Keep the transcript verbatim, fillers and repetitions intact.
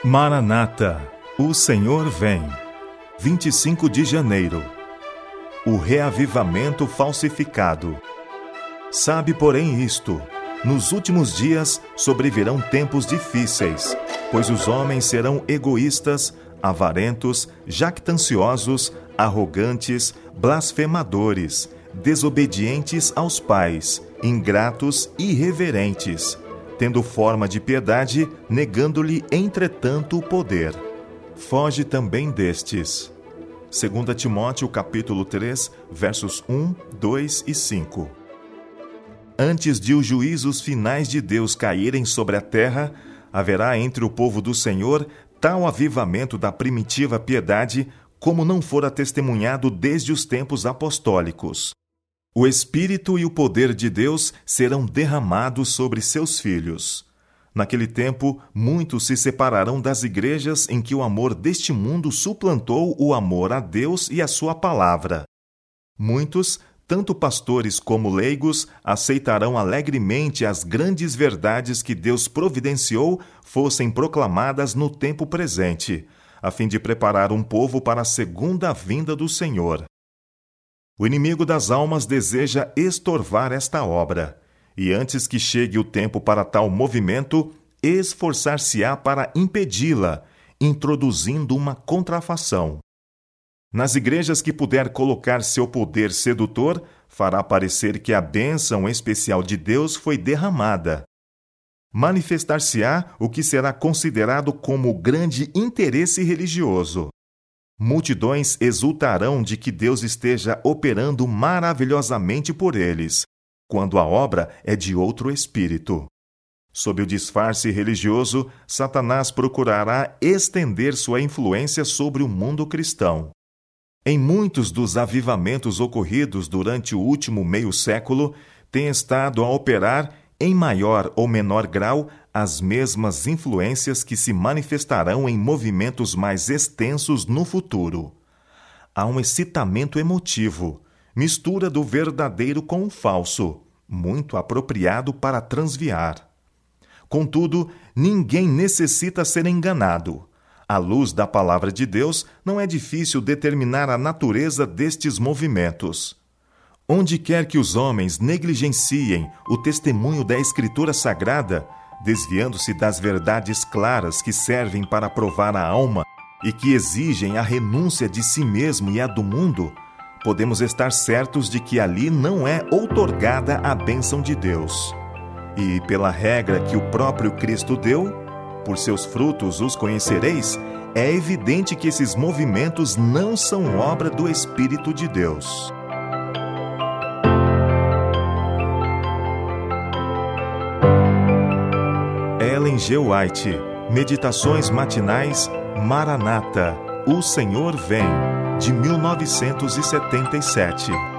Maranata, o Senhor vem. vinte e cinco de janeiro. O reavivamento falsificado. Sabe, porém, isto: nos últimos dias sobrevirão tempos difíceis, pois os homens serão egoístas, avarentos, jactanciosos, arrogantes, blasfemadores, desobedientes aos pais, ingratos e irreverentes, tendo forma de piedade, negando-lhe, entretanto, o poder. Foge também destes. Segunda Timóteo, capítulo três, versos um, dois e cinco. Antes de os juízos finais de Deus caírem sobre a terra, haverá entre o povo do Senhor tal avivamento da primitiva piedade como não fora testemunhado desde os tempos apostólicos. O Espírito e o poder de Deus serão derramados sobre seus filhos. Naquele tempo, muitos se separarão das igrejas em que o amor deste mundo suplantou o amor a Deus e a sua palavra. Muitos, tanto pastores como leigos, aceitarão alegremente as grandes verdades que Deus providenciou fossem proclamadas no tempo presente, a fim de preparar um povo para a segunda vinda do Senhor. O inimigo das almas deseja estorvar esta obra, e antes que chegue o tempo para tal movimento, esforçar-se-á para impedi-la, introduzindo uma contrafação. Nas igrejas que puder colocar seu poder sedutor, fará parecer que a bênção especial de Deus foi derramada. Manifestar-se-á o que será considerado como grande interesse religioso. Multidões exultarão de que Deus esteja operando maravilhosamente por eles, quando a obra é de outro espírito. Sob o disfarce religioso, Satanás procurará estender sua influência sobre o mundo cristão. Em muitos dos avivamentos ocorridos durante o último meio século, tem estado a operar, em maior ou menor grau, as mesmas influências que se manifestarão em movimentos mais extensos no futuro. Há um excitamento emotivo, mistura do verdadeiro com o falso, muito apropriado para transviar. Contudo, ninguém necessita ser enganado. À luz da palavra de Deus, não é difícil determinar a natureza destes movimentos. Onde quer que os homens negligenciem o testemunho da Escritura Sagrada, desviando-se das verdades claras que servem para provar a alma e que exigem a renúncia de si mesmo e a do mundo, podemos estar certos de que ali não é outorgada a bênção de Deus. E pela regra que o próprio Cristo deu, por seus frutos os conhecereis, é evidente que esses movimentos não são obra do Espírito de Deus. Ellen G. White, Meditações Matinais, Maranata, o Senhor vem, de mil novecentos e setenta e sete.